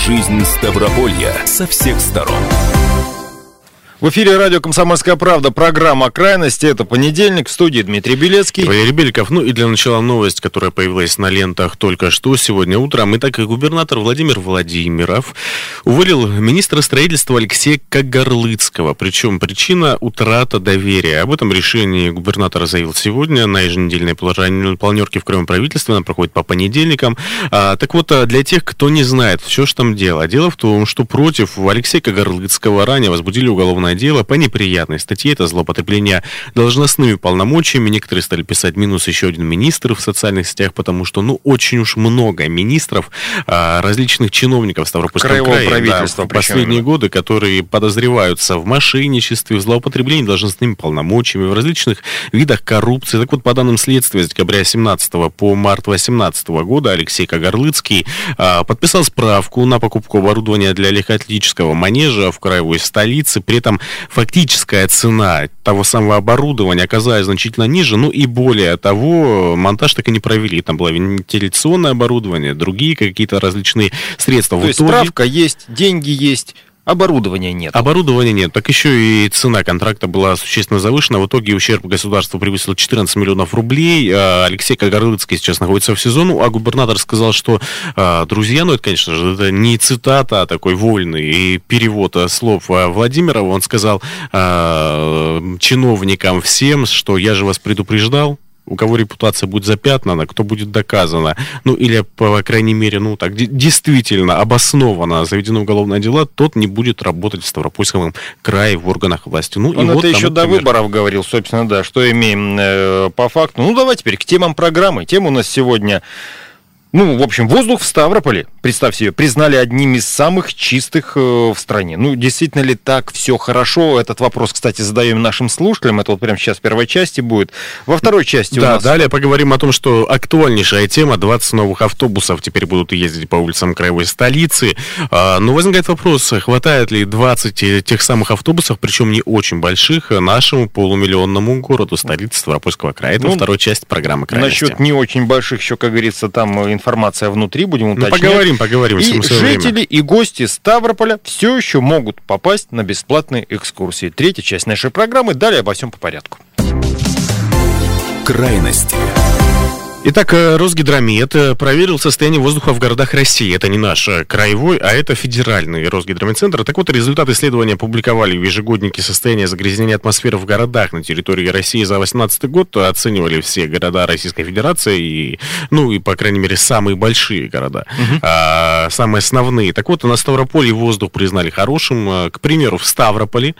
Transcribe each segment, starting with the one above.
жизнь Ставрополья со всех сторон. В эфире радио «Комсомольская правда», программа «Крайности». Это понедельник, в студии Дмитрий Белецкий. Валерий Беликов. Ну и для начала новость, которая появилась на лентах только что сегодня утром. Итак, губернатор Владимир Владимиров уволил министра строительства Алексея Кагарлыцкого. Причем причина — утрата доверия. Об этом решении губернатор заявил сегодня на еженедельной планерке в Краевом правительстве. Она проходит по понедельникам. Так вот, для тех, кто не знает, все же там дело. Дело в том, что против Алексея Кагарлыцкого ранее возбудили уголовное дело по неприятной статье. Это злоупотребление должностными полномочиями. Некоторые стали писать минус еще один министр в социальных сетях, потому что, очень уж много министров, различных чиновников Ставропольского края в последние годы, которые подозреваются в мошенничестве, в злоупотреблении должностными полномочиями, в различных видах коррупции. Так вот, по данным следствия, с декабря 2017 по март 2018 года Алексей Кагарлыцкий подписал справку на покупку оборудования для легкоатлетического манежа в краевой столице. При этом фактическая цена того самого оборудования оказалась значительно ниже, и более того, монтаж так и не провели. Там было вентиляционное оборудование, другие какие-то различные средства. То есть справка есть, деньги есть, оборудования нет. Оборудования нет. Так еще и цена контракта была существенно завышена. В итоге ущерб государству превысил 14 миллионов рублей. Алексей Кагарлыцкий сейчас находится в СИЗО. А губернатор сказал, что, друзья, это, конечно же, это не цитата, а такой вольный перевод слов Владимирова. Он сказал чиновникам всем, что я же вас предупреждал. У кого репутация будет запятнана, кто будет доказано, или, по крайней мере, действительно обоснованно заведено уголовное дело, тот не будет работать в Ставропольском крае в органах власти. Он это еще до выборов говорил, собственно, да, что имеем по факту. Давай теперь к темам программы. Тема у нас сегодня... в общем, воздух в Ставрополе, представь себе, признали одним из самых чистых в стране. Действительно ли так все хорошо? Этот вопрос, кстати, задаем нашим слушателям. Это прямо сейчас в первой части будет. Во второй части у нас... далее поговорим о том, что актуальнейшая тема. 20 новых автобусов теперь будут ездить по улицам краевой столицы. Но возникает вопрос, хватает ли 20 тех самых автобусов, причем не очень больших, нашему полумиллионному городу, столице Ставропольского края. Это вторая часть программы «Крайности». Насчет не очень больших еще, как говорится, там информация внутри, будем уточнять. Поговорим. И жители, и гости Ставрополя все еще могут попасть на бесплатные экскурсии. Третья часть нашей программы. Далее обо всем по порядку. Крайности. Итак, Росгидромет проверил состояние воздуха в городах России. Это не наш краевой, а это федеральный Росгидрометцентр. Так вот, результаты исследования опубликовали в ежегоднике состояния загрязнения атмосферы в городах на территории России за 2018 год. Оценивали все города Российской Федерации и, по крайней мере, самые большие города, самые основные. Так вот, на Ставрополье воздух признали хорошим. К примеру, в Ставрополе,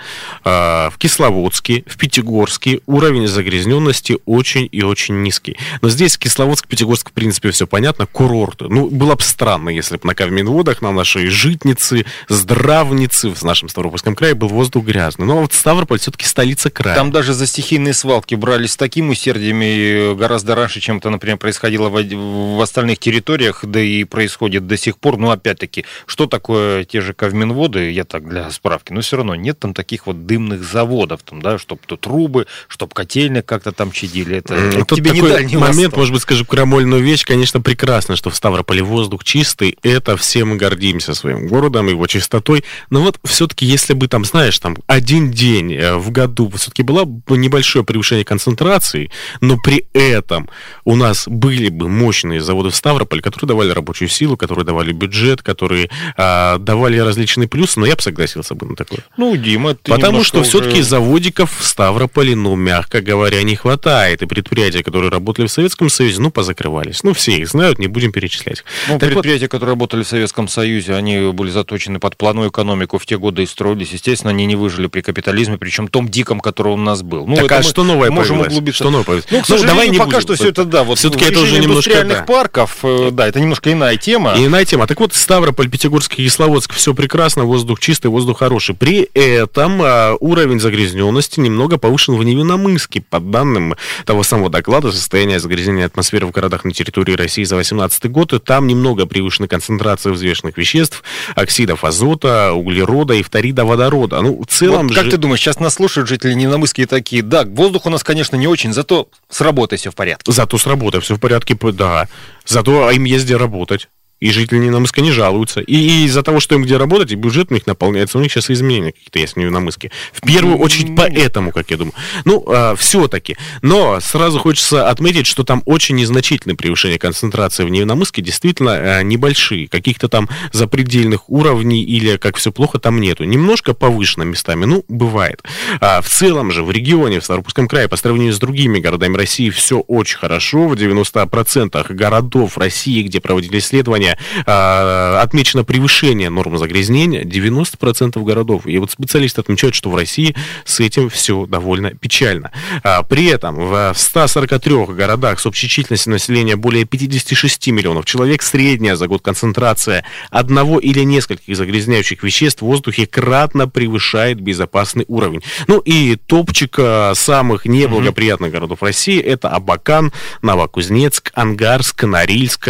в Кисловодске, в Пятигорске уровень загрязненности очень и очень низкий. Но здесь Кисловодск, Пятигорск, в принципе, все понятно, курорты. Было бы странно, если бы на Кавминводах, на нашей Житнице, Здравнице, в нашем Ставропольском крае был воздух грязный. Но вот Ставрополь все-таки столица края. Там даже за стихийные свалки брались с таким усердием и гораздо раньше, чем это, например, происходило в остальных территориях, да и происходит до сих пор. Опять-таки, что такое те же Кавминводы, я так для справки, но все равно нет там таких дымных заводов, чтобы тут трубы, чтобы котельные как-то там чадили. Это тебе не Дальний момент, может быть, скажу крамольную вещь. Конечно, прекрасно, что в Ставрополе воздух чистый. Это все мы гордимся своим городом, его чистотой. Но все-таки, если бы один день в году все-таки было бы небольшое превышение концентрации, но при этом у нас были бы мощные заводы в Ставрополе, которые давали рабочую силу, которые давали бюджет, которые давали различные плюсы, но я бы согласился бы на такое. Дима, ты потому что все-таки заводиков в Ставрополе, мягко говоря, не хватает. И предприятия, которые работали в Советском Союзе, позакрывались. Все их знают, не будем перечислять. Предприятия, которые работали в Советском Союзе, они были заточены под плановую экономику в те годы и строились. Естественно, они не выжили при капитализме, причем том диком, который у нас был. Что новое можем появилось? Что новое появилось? К сожалению, пока что все это, все-таки это уже немножко индустриальных парков, это немножко иная тема. Иная тема. Так вот, Ставрополь, Пятигорск и Кисловодск, все прекрасно, воздух чистый, воздух хороший. При этом уровень загрязненности немного повышен в Невинномысске. По данным того самого доклада «Состояние загрязнения атмосферы в городах на территории России за 2018 год», там немного превышена концентрация взвешенных веществ, оксидов азота, углерода и фторида водорода. В целом как ты думаешь, сейчас нас слушают жители Невинномысска и такие: да, воздух у нас, конечно, не очень, зато с работой все в порядке. Зато с работой все в порядке, да. Зато им есть где работать. И жители Невиномысска не жалуются. И из-за того, что им где работать, и бюджет у них наполняется, у них сейчас изменения какие-то есть в Невиномысске. В первую очередь поэтому, как я думаю. Ну, все-таки. Но сразу хочется отметить, что там очень незначительное превышение концентрации в Невиномысске, действительно небольшие. Каких-то там запредельных уровней или как все плохо там нету. Немножко повышено местами, ну, бывает. В целом же в регионе, в Ставропольском крае, по сравнению с другими городами России, все очень хорошо. В 90% городов России, где проводили исследования, отмечено превышение норм загрязнения 90% городов. И вот специалисты отмечают, что в России с этим все довольно печально. При этом в 143 городах с общей численностью населения более 56 миллионов человек средняя за год концентрация одного или нескольких загрязняющих веществ в воздухе кратно превышает безопасный уровень. Ну и топчик самых неблагоприятных городов России — это Абакан, Новокузнецк, Ангарск, Норильск,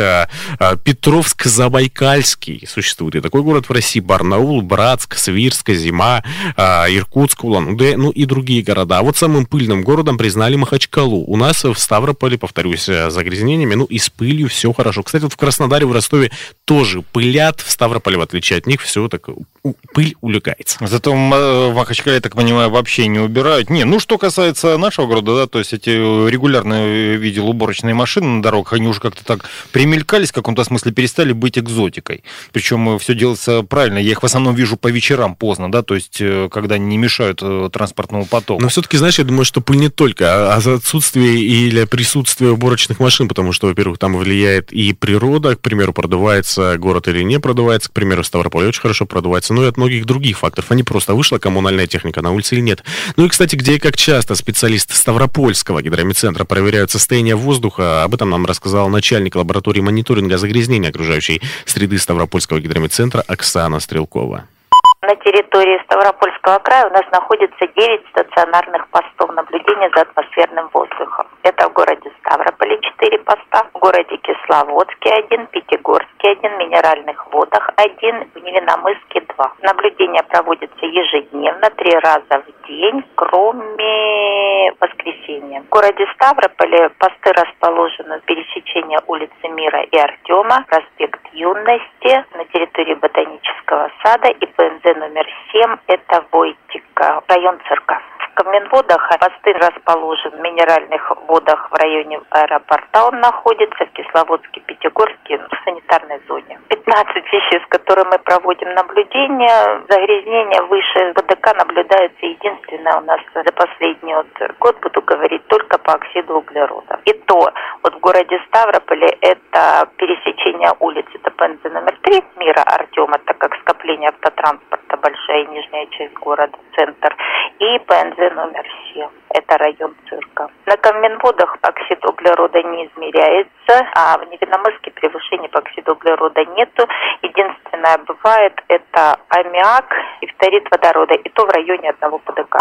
Петровск-Забайкальский. Существует и такой город в России: Барнаул, Братск, Свирск, Зима, Иркутск, Улан-Удэ, ну и другие города. А вот самым пыльным городом признали Махачкалу. У нас в Ставрополе, повторюсь, загрязнениями, ну и с пылью все хорошо. Кстати, вот в Краснодаре, в Ростове тоже пылят. В Ставрополе, в отличие от них, все так пыль улегается. Зато в Махачкале, я так понимаю, вообще не убирают. Не, ну что касается нашего города, да, то есть эти регулярно видел уборочные машины на дорогах, они уже как-то так примелькались, в каком-то смысле перестали быть экзотикой. Причем все делается правильно. Я их в основном вижу по вечерам поздно, да, то есть когда не мешают транспортному потоку. Но все-таки, знаешь, я думаю, что пыль не только, а за отсутствие или присутствие уборочных машин, потому что, во-первых, там влияет и природа, к примеру, продувается город или не продувается, к примеру, Ставрополь очень хорошо продувается, но и от многих других факторов, а не просто вышла коммунальная техника на улице или нет. Ну и, кстати, где и как часто специалисты Ставропольского гидромедцентра проверяют состояние воздуха, об этом нам рассказал начальник лаборатории мониторинга загрязнения окружающей среды Ставропольского гидромедцентра Оксана Стрелкова. На территории Ставропольского края у нас находится 9 стационарных постов наблюдения за атмосферным воздухом. Это в городе Ставрополе 4 поста, в городе Кисловодске 1, Пятигорске 1, Минеральных водах 1, в Невиномысске 2. Наблюдения проводятся ежедневно, 3 раза в день, кроме воскресенья. В городе Ставрополе посты расположены в пересечении улицы Мира и Артема, проспект Юности, на территории Ботанического сада и ПНЗ номер 7, это Войтика, район Цирка. В Каменводах посты расположены в Минеральных водах в районе аэропорта, он находится, в Кисловодске, Пятигорске, в санитарной зоне. 15 веществ, которые мы проводим наблюдение, загрязнение выше БДК наблюдается единственное у нас за последний год, буду говорить, только по оксиду углерода. И то, вот в городе Ставрополе это пересечение улиц, это ПНЗ номер 3, Мира Артема, так как скопление автотранспорта, большая и нижняя часть города, центр, и ПНЗ номер 7, это район Цирка. На Каменводах оксид углерода не измеряется, а в Невиномысске превышения по оксиду углерода нету. Единственное бывает это аммиак и фторид водорода, и то в районе 1 ПДК.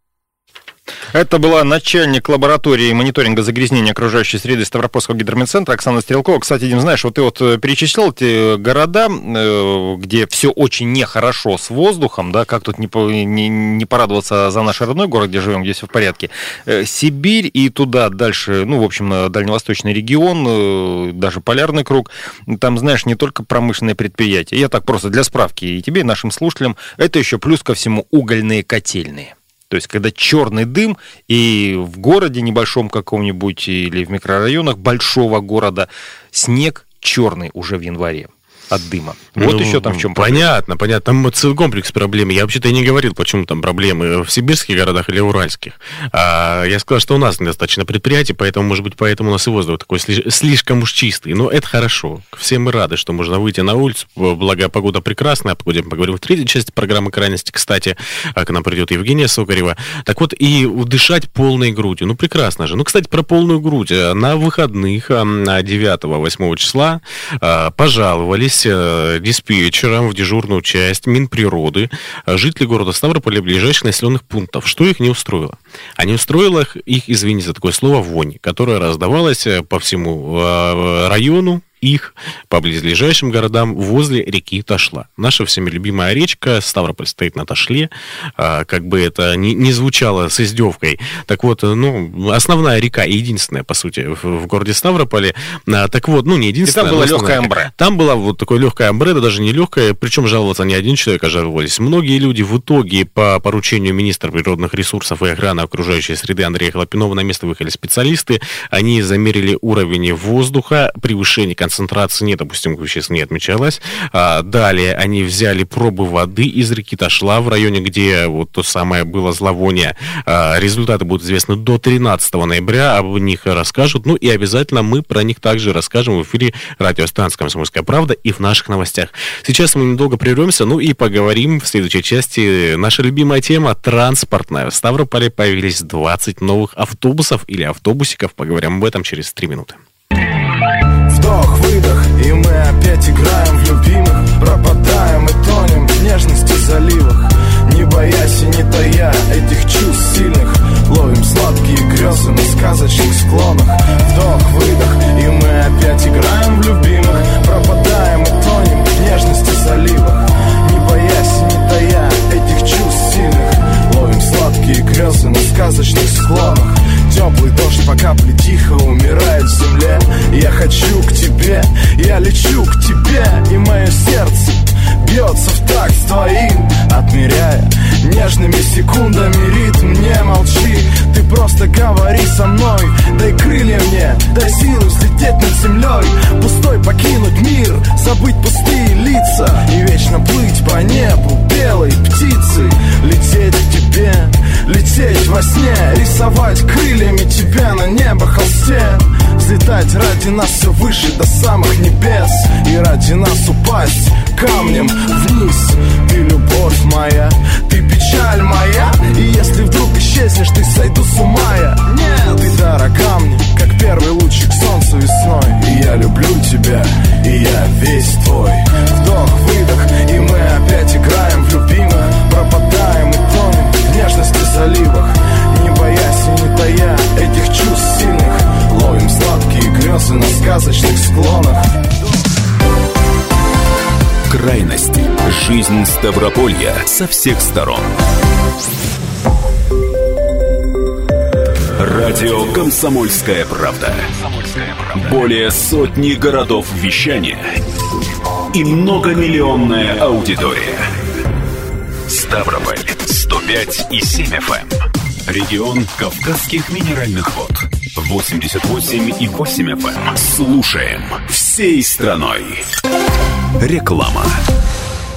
Это была начальник лаборатории мониторинга загрязнения окружающей среды Ставропольского гидромедцентра Оксана Стрелкова. Кстати, Дим, знаешь, вот ты вот перечислял эти города, где все очень нехорошо с воздухом, да, как тут не порадоваться за наш родной город, где живем, где все в порядке. Сибирь и туда дальше, ну, в общем, дальневосточный регион, даже полярный круг. Там, знаешь, не только промышленные предприятия. Я так просто для справки и тебе, и нашим слушателям, это еще плюс ко всему угольные котельные. То есть, когда черный дым, и в городе небольшом каком-нибудь или в микрорайонах большого города снег черный уже в январе от дыма. Вот еще там в чем проблема. Понятно. Там целый комплекс проблем. Я вообще-то и не говорил, почему там проблемы в сибирских городах или уральских. Я сказал, что у нас недостаточно предприятий, поэтому, может быть, поэтому у нас и воздух такой слишком уж чистый. Но это хорошо. Все мы рады, что можно выйти на улицу. Благо, погода прекрасная. О погоде мы поговорим в третьей части программы «Крайности». Кстати, к нам придет Евгения Сокарева. Так вот, и дышать полной грудью. Ну, прекрасно же. Ну, кстати, про полную грудь. На выходных 9-8 числа пожаловались диспетчерам в дежурную часть Минприроды жители города Ставрополя и ближайших населенных пунктов. Что их не устроило? А не устроило их, извините за такое слово, вонь, которая раздавалась по всему району их по близлежащим городам возле реки Ташла. Наша всеми любимая речка, Ставрополь стоит на Ташле, как бы это не звучало с издевкой. Так вот, основная река, единственная, по сути, в городе Ставрополе. Так вот, не единственная. И там было легкое амбре. Там было вот такое легкое амбре, да даже не легкое, причем жаловаться не один человек, а жаловались многие люди. В итоге, по поручению министра природных ресурсов и охраны окружающей среды Андрея Хлопинова на место выехали специалисты. Они замерили уровень воздуха, превышение концентрации недопустимых веществ не отмечалось. Далее они взяли пробы воды из реки Ташла в районе, где вот то самое было зловоние. Результаты будут известны до 13 ноября, об них расскажут. И обязательно мы про них также расскажем в эфире радиостанции «Комсомольская правда» и в наших новостях. Сейчас мы немного прервемся, и поговорим в следующей части. Наша любимая тема – транспортная. В Ставрополе появились 20 новых автобусов или автобусиков. Поговорим об этом через 3 минуты. Вдох-выдох, и мы опять играем в любимых. Пропадаем и тонем в нежности заливах. Не боясь и не тая этих чувств сильных, ловим сладкие грезы на сказочных склонах. Вдох-выдох, и мы опять играем в любимых. Пропадаем и тонем в нежности заливах. Не боясь и не тая этих чувств сильных, ловим сладкие грезы на сказочных склонах. Теплый дождь по капле тихо умирает в земле. Я хочу к тебе, я лечу к тебе, и мое сердце бьется в такт с твоим, отмеряя нежными секундами ритм. Не молчи, ты просто говори со мной. Дай крылья мне, дай силы взлететь над землей. Пустой покинуть мир, забыть пустые лица и вечно плыть по небу белой птицей. Лететь к тебе, лететь во сне, рисовать крыльями тебя на небо холсте. Взлетать ради нас все выше до самых небес, и ради нас упасть камнем вниз. Ты любовь моя, ты печаль моя, и если вдруг исчезнешь, ты сойду с ума я. Нет, ты дорога мне, как первый лучик солнца весной. И я люблю тебя, и я весь твой. Вдох-выдох, и мы опять играем в любимых. Пропадаем и тонем в нежности заливах. Не боясь и не тая этих чувств сильных, ловим сладкие грезы на сказочных склонах. Крайности. Жизнь Ставрополья со всех сторон. Радио «Комсомольская правда». Более сотни городов вещания и многомиллионная аудитория. Ставрополь 105,7 FM. Регион Кавказских минеральных вод 88,8 FM. Слушаем всей страной. Реклама.